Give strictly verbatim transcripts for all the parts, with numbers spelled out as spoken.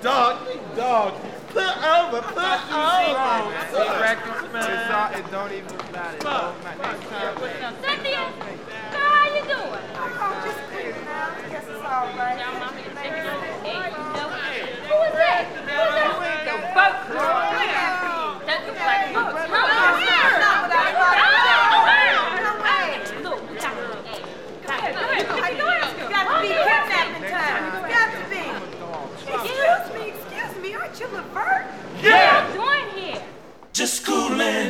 dog, you dog. Put over, put over. Records, man. It don't even matter. Next time. Cynthia, how you doing? I'm just cleaning out. I guess it's all right. Y'all want me to take it over? Hey, you know, who is that? Who is that? The boat girl. That's the black boat. Come on, here. Look, we got her. Hey, You got to be kidnapping time. You got to be. Excuse me, excuse me. Aren't you Levert? yeah. Join here. Just coolin'.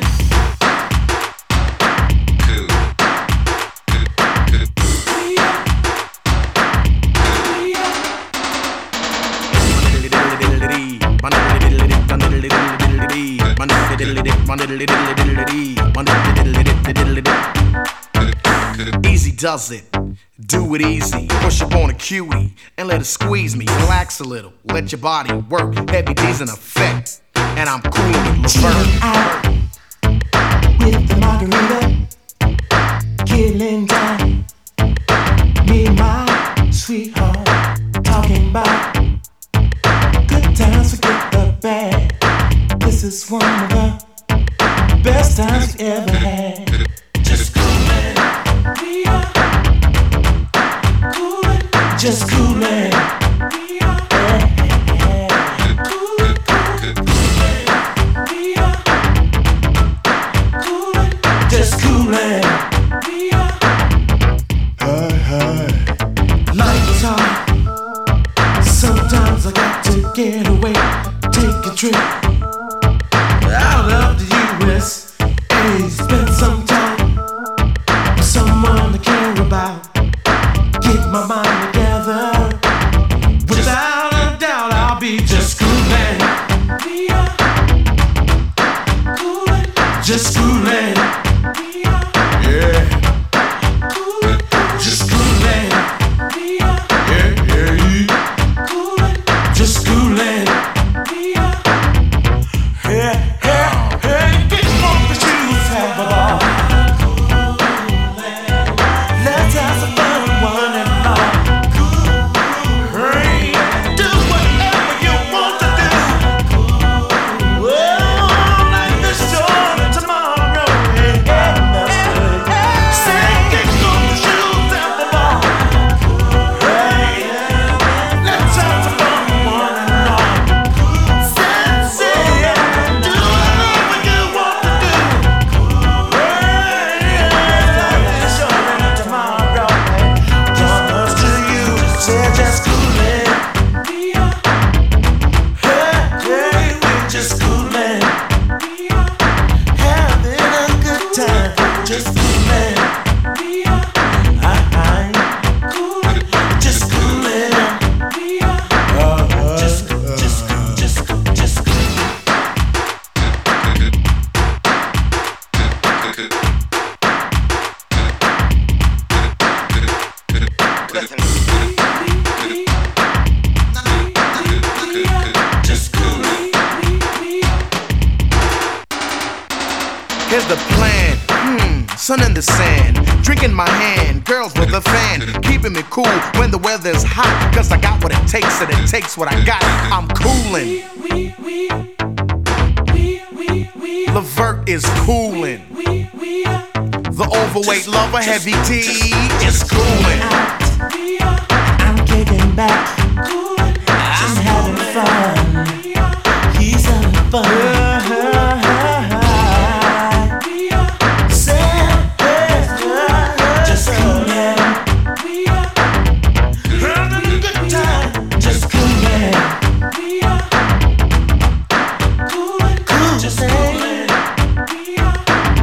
Easy does it. Do it easy. Push up on a cutie and let it squeeze me. Relax a little. Let your body work. Heavy D's in effect. And I'm cool with Levert. With the margarita, killing time. Me and my sweetheart talking about good times, forget the bad. This is one of the best times we ever had. Just coolin', we are coolin', just coolin', we are yeah, coolin', coolin', we are coolin', just coolin', we are. Hey, hey. Life is hard. Sometimes I got to get away, take a trip out of the U S A. Spend some time with someone I care about. Get my mind together. Without a doubt, I'll be just coolin'. We are coolin', just coolin'. We are yeah, coolin', just coolin'. We are yeah, yeah, yeah. Coolin', just coolin'. We are yeah, yeah, yeah. Get off the shoes, have a ball. Let's have some fun, one and all. Hey, do whatever you want to do. Oh, like this joy tomorrow. Hey, hey, master. Say, get off the shoes, have a ball. Hey, let's have some fun, one and all. Say, say, yeah, do whatever you want to do. Hey, like this joy tomorrow. Just us to you, say just coolin'. We are, hey, hey, we're just coolin'. We are having a good time, just coolin'. We are, I, I, coolin', just coolin'. We are, just, just, just, just just coolin'. Here's the plan. Hmm, sun in the sand. Drinking my hand. Girls with a fan. Keeping me cool when the weather's hot. Cause I got what it takes and it takes what I got. I'm coolin'. We, we, we, we, we, Levert is coolin'. we, we are. The overweight lover, Heavy D, is coolin'. We are, I'm kicking back, I'm having fun. He's having fun. We are, Sam, just coolin'. We are having a good time. Just coolin'. We are coolin', cool, just coolin'. We are.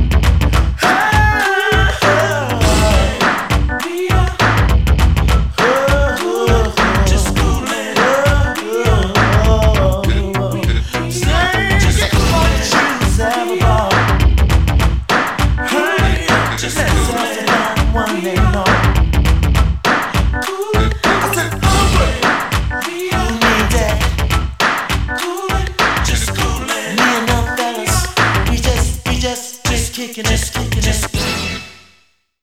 We are just coolin'. Just shoes, have a ball. Hey, just let's have one day long.